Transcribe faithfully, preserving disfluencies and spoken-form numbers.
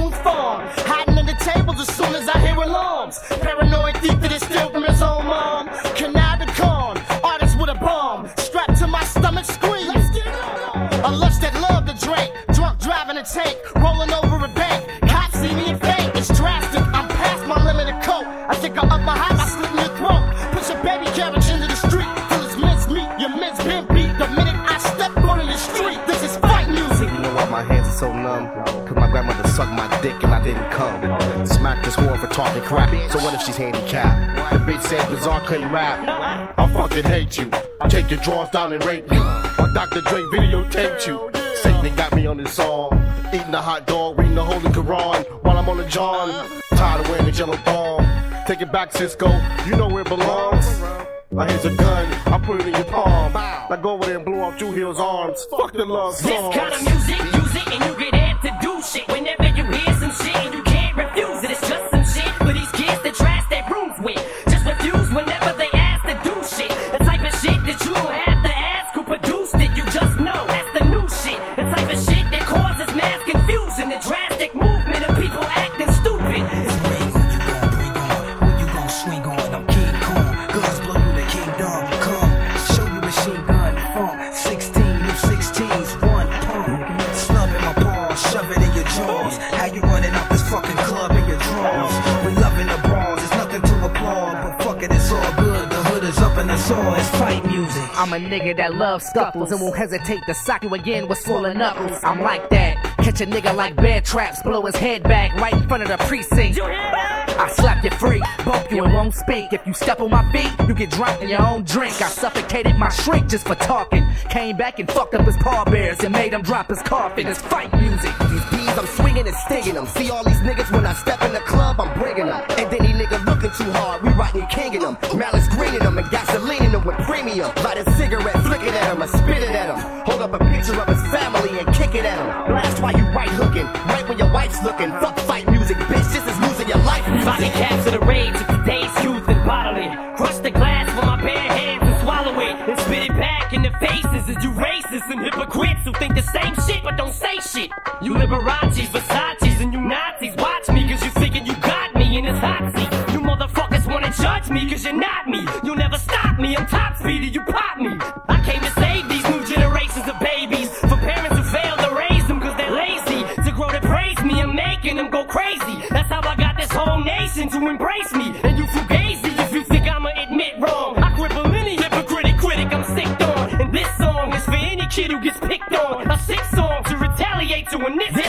goons form. Hiding under tables as soon as I hear alarms. Paranoid thief that is still from his own mom. Conniving con, artist with a bomb. Strapped to my stomach, scream. A lust that love to drink. Drunk driving a tank, rolling over a bank. Cops see me and faint, it's drastic. I'm past my limit of coke. I think I up my height, I slit in your throat. Push a baby carriage into the street till it's mincemeat. Your men's been beat the minute I step onto the street. This is fight music. You know why my hands are so numb? Cause my grandmother sucked my dick and I didn't come. Smacked this whore for talking crap. So what if she's handicapped? The bitch said Bizarre couldn't rap. I fucking hate you. Take your drawers down and rape me. While Doctor Dre videotaped you. Satan got me on this song. Eating a hot dog, reading the Holy Quran while I'm on the John. Tired of wearing the yellow thong. Take it back, Cisco. You know where it belongs. Now here's a gun, I put it in your palm. Now go over there and blow off Drew Hill's arms. Fuck the love songs. This kind of music, use it and you get amped to do shit. Whenever you hear some shit and you can't refuse it, it's just some shit for these kids that trash their rooms with. Just refuse whenever they ask to do shit. The type of shit that you don't have to ask who produced it. You just know that's the new shit. The type of shit that causes mass confusion. The drastic movement of people acting stupid. It's rain, who you gon' bring on? Who you gon' swing on? I'm King Kong. Guns blow you the kingdom. Come, show you machine gun. Funk, sixteen, new sixteens, one pump. Snub in my palm, shove it in your jaws. How you running out this fucking club in your drawers? We loving the brawls, there's nothing to applaud. But fuck it, it's all good. The hood is up and it's all, it's fight music. I'm a nigga that loves scuffles and won't hesitate to sock you again with swollen knuckles. I'm like that. Catch a nigga like bear traps, blow his head back right in front of the precinct. I slap you free, bump you and won't speak. If you step on my feet, you get dropped in your own drink. I suffocated my shrink just for talking. Came back and fucked up his pallbearers and made him drop his coffin. It's fight music. These bees, I'm swinging and stinging them. See all these niggas when I step in the club, I'm bringing them. And then these niggas looking too hard, we writing kinging them. Malice greening them and gasoline in them with premium. Light a cigarette, flick it at him, I spit it at him. Hold up a picture of his family and kick it at him. Blast while you right hooking, right when your wife's looking. Fuck fight music, bitch, this is losing your life. Body capture the rage of today's youth and bottle it. Crush the glass with my bare hands and swallow it. And spit it back in the faces of you racists and hypocrites who think the same shit but don't say shit. You Liberace, Versace's and you Nazis. Watch me cause you thinking you got me in this hot seat. You motherfuckers wanna judge me cause you're not me. You'll never stop me, I'm top speed and you pop me. I came to save these new generations of babies for parents who failed to raise them cause they're lazy. To grow to praise me, I'm making them go crazy. That's how I got this whole nation to embrace me. And you fugazi if you think I'ma admit wrong. I cripple any hypocritic critic I'm sick on. And this song is for any kid who gets picked on. A sick song to retaliate to, and this